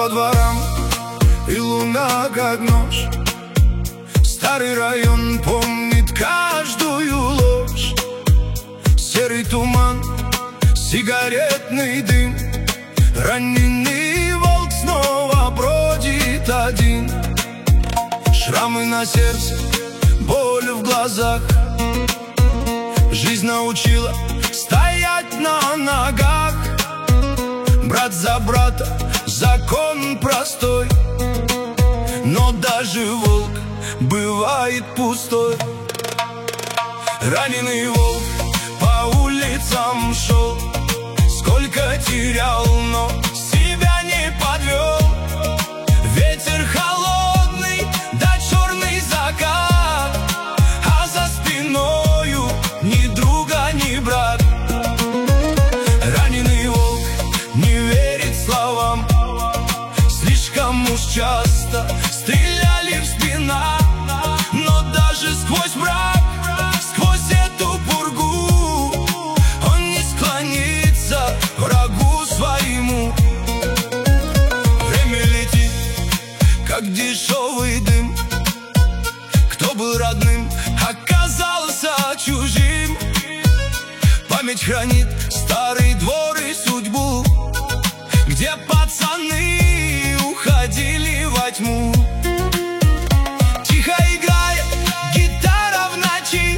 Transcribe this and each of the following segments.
по дворам, и луна как нож. Старый район помнит каждую ложь. Серый туман, сигаретный дым, раненый волк снова бродит один. Шрамы на сердце, боль в глазах. Жизнь научила стоять на ногах. Брат за брата, закон простой, но даже волк бывает пустой. Раненый волк по улицам шел, сколько терял, но себя не подвел. Ветер холодный, да черный закат, а за спиною ни друга, ни брат. Раненый волк не верит словам, слишком уж часто стреляли в спина. Но даже сквозь мрак, сквозь эту пургу, он не склонится врагу своему. Время летит, как дешевый дым. Кто был родным, оказался чужим. Память хранит старый двор и судьбу, где пацаны уходили во тьму. Тихо играет гитара в ночи,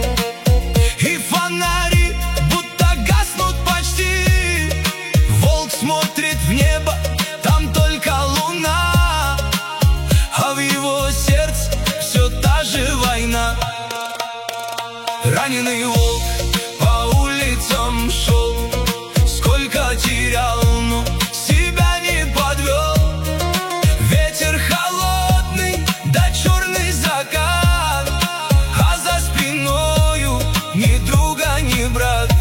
и фонари будто гаснут почти. Волк смотрит в небо, там только луна, а в его сердце все та же война. Раненый волк по улицам шел, сколько терял, но себя не подвел. Ветер холодный, да черный закат, а за спиною ни друга, ни брат.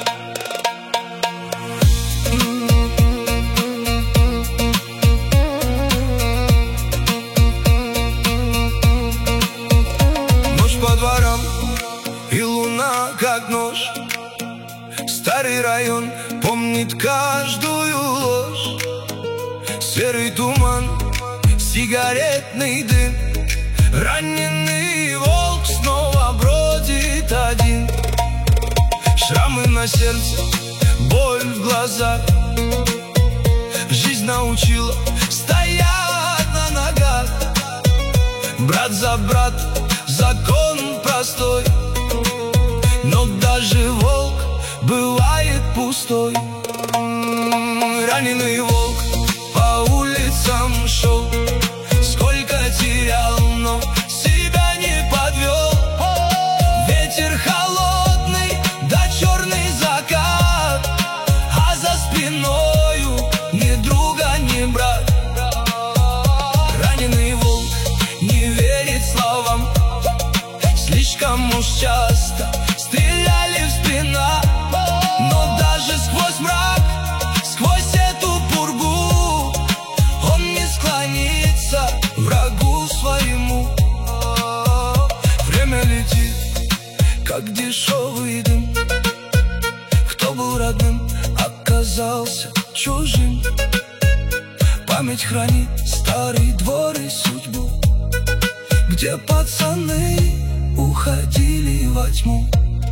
Ночь по дворам, и луна как нож. Старый район помнит каждую ложь. Серый туман, сигаретный дым, раненый волк снова бродит один. Шрамы на сердце, боль в глазах. Жизнь научила стоять на ногах. Брат за брата, закон простой, но даже волк бывает пустой. Раненый волк по улицам шел, сколько терял, но себя не подвел. Ветер холодный, да черный закат, а за спиною ни друга, ни брат. Раненый волк не верит словам, слишком уж часто стреляли в спина. Но даже сквозь мрак, сквозь эту пургу, он не склонится врагу своему. Время летит, как дешевый дым. Кто был родным, оказался чужим. Память хранит старый двор и судьбу, где пацаны уходили во тьму.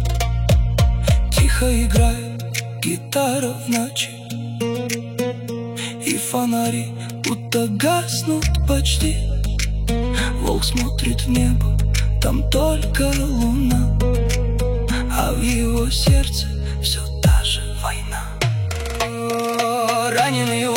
Тихо играет гитара в ночи, и фонари будто гаснут почти. Волк смотрит в небо, там только луна, а в его сердце все та же война. Раненый